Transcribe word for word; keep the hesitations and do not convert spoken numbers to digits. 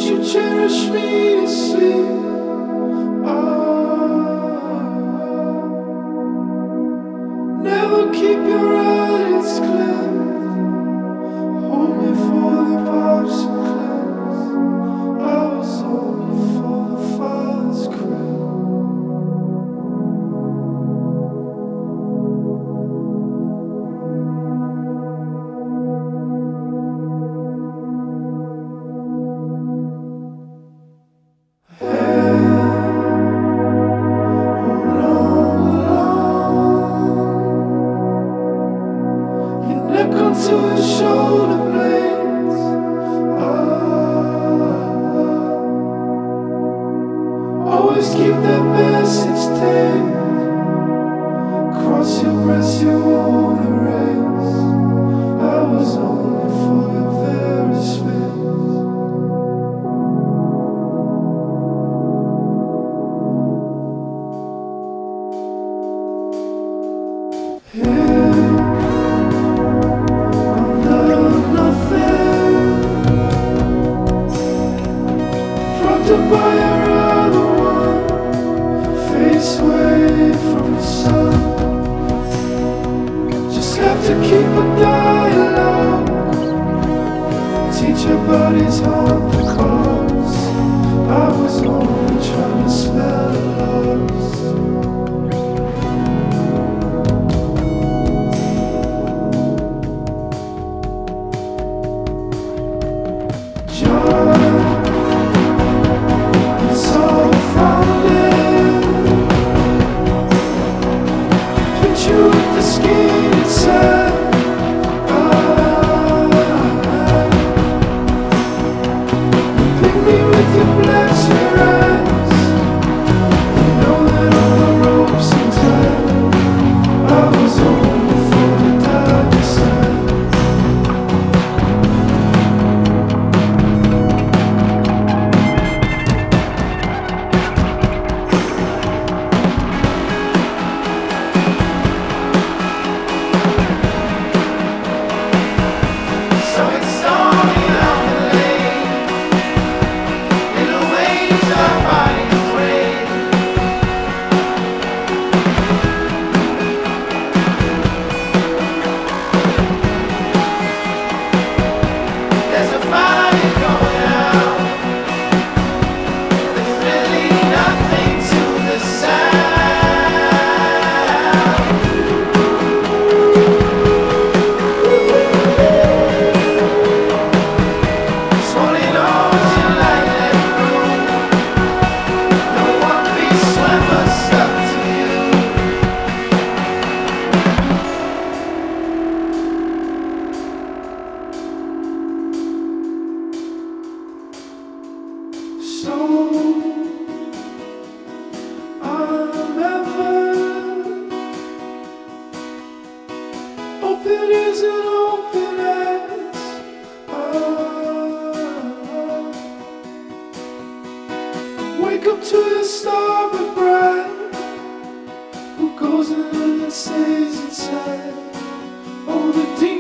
you cherish me to sleep? Ah, never keep your eyelids clear. Hold me for the pops and clams. I was only for the father's crib. To the shoulder blades, ah, always keep that message taped. Cross your breast, you won't erase. I was only for your very space. Yeah. By your other one, face away from the sun. Just have to keep a dialogue. Teach your bodies on the cause. I was only trying to spell loss. So I'm ever open as an open as ah, wake up to the starboard bright. Who goes in and stays inside? Oh, the deep